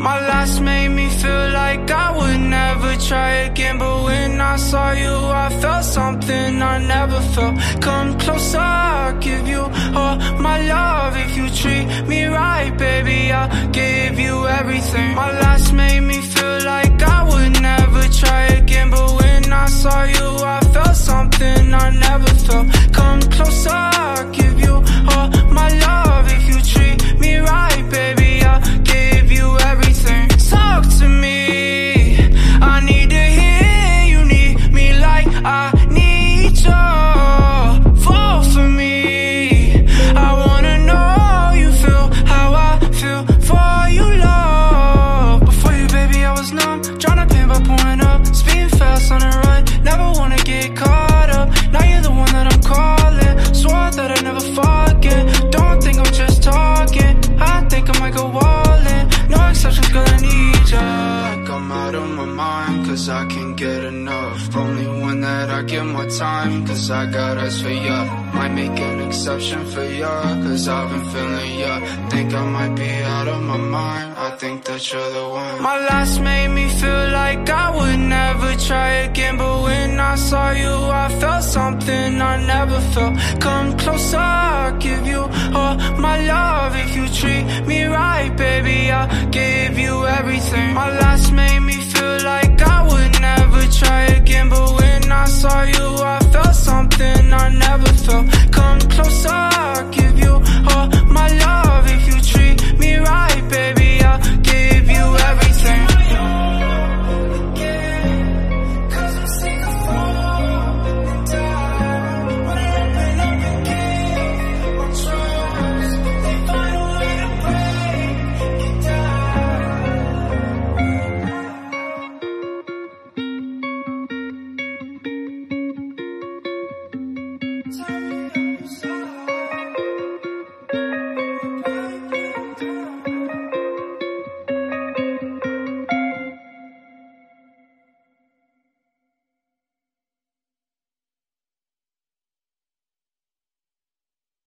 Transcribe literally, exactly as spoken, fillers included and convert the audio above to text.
My last made me feel like I would never try again, but when I saw you I felt something I never felt. Come closer, I'll give you all my love. If you treat me right, baby, I'll give you everything. My last made me feel like I would never try again, but when I saw you I felt something I never felt. Come closer, I'll give you all my love. If you treat me right, baby, I'll give you everything. Talk to me, I need to hear you need me like I need you. Fall for me, I wanna know you feel how I feel for you, love. Before you, baby, I was numb, tryna pain by pouring up, speeding fast on the run, never wanna get caught up. Now you're the one that I'm calling, swore that I'd never forget. Don't think I'm just talking, I think I might go all in. No exceptions, girl, I need ya. Like I'm out of my mind, cause I can't get enough. Only one that I give my time, cause I got eyes for ya. Might make an exception for ya, cause I've been feeling ya. Think I might be out of my mind, I think that you're the one. My last made me feel like I would never try again, but when I saw you I felt something I never felt. Come closer, I'll give you all my love. If you treat me right, baby, I'll give